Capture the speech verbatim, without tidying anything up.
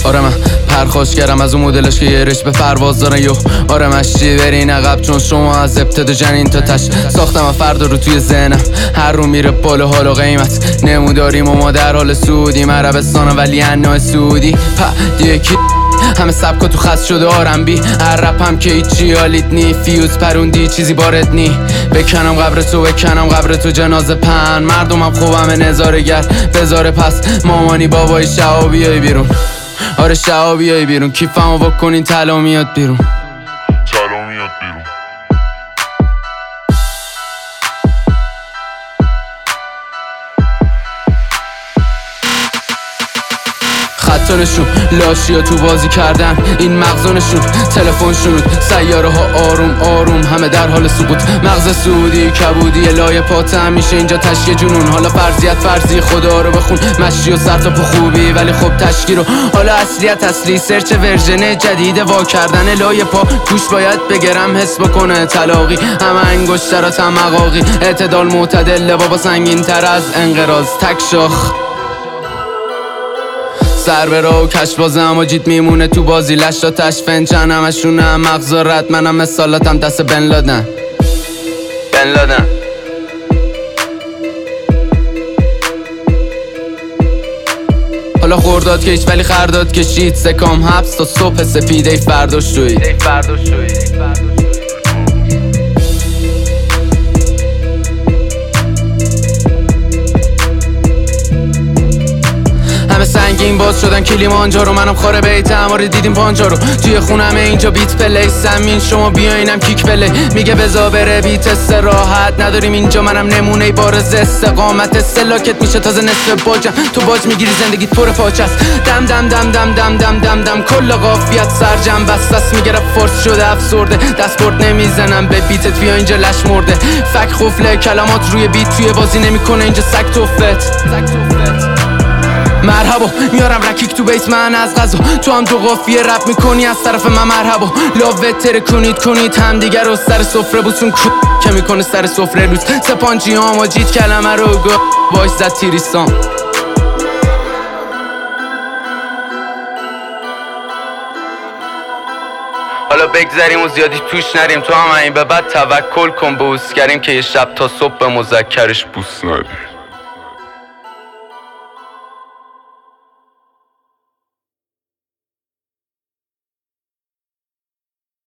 آره من پرخاش کردم از اون مدلش که یه رش به پرواز دارن یو آره مشتی برین عقب چون شما از ابتدا جنین تا تش ساختم و فردا رو توی ذهنم هر رو میره بالا حال و قیمت نموداریم و ما در حال سودیم عربستان ولی انا سعودی پا یکی همه سبکا تو خست شده آرم بی هر رپ هم که ایچی حالیت نی فیوز پروندی چیزی بارد نی بکنم قبر تو بکنم قبر تو جنازه پن مردمم خوبم نظاره گر بذاره پس مامانی بابای شعا بیای بیرون آره شعا بیای بیرون کیفمو بکنین طلا میاد بیرون طلا میاد بیرون خطانشون لاشیا تو بازی کردن این مغزانشون تلفن شنود سیاره ها آروم آروم همه در حال سقوط مغز سعودی کبودی لایه پات همیشه اینجا تشکیه جنون حالا فرضیت فرضی خدا رو بخون مشی و سر تا پا خوبی ولی خب تشکیل رو حالا اصلیت اصلی سرچ ورژن جدید وا کردن لایه پا گوش باید بگرم حس بکنه طلاقی همه انگشترات هم مقاقی اعتدال معتدل بابا سنگین تر از انقراض تک شاخ سر به راه و کشف بازه اما جیت میمونه تو بازی لشتا تشفن چند همشونه هم مغزا رد منم مثالاتم دست بن لادن بن لادن حالا خورداد کش ولی خرداد کشید سکام حبس تا صبح سپیده فرداش روید سنگین باز شدن کلیمانجا رو منم خاره بیت اماره دیدیم پانجا رو توی خونم اینجا بیت پلی سمین شما بیاینم کیک پلی میگه بزا بره بیت استراحت نداریم اینجا منم نمونه بارز استقامت سلاکت میشه تازه نصف باجم تو باج میگیری زندگیت پر پاچه است دم دم دم دم دم دم دم دم کل قافیت سرجم بس بس میگه فورس شده افسرده دستبرد نمیزنم به بیتت بیا اینجا لش مرده فک خفله کلمات روی بیت توی بازی نمیکنه اینجا سگ توفت مرحبا میارم رکیک تو بیس من از غذا تو هم دو قافیه رپ میکنی از طرف من مرحبا لاوه تره کنید کنید هم دیگر رو سر سفره بوسون که میکنه سر سفره لوت سپانجی هم و جید کلمه رو گا باش زد تیریستان حالا بگذریم و زیادی توش نریم تو هم این به بعد توکل کن به اوسکریم که یه شب تا صبح به مذکرش بوس ندیم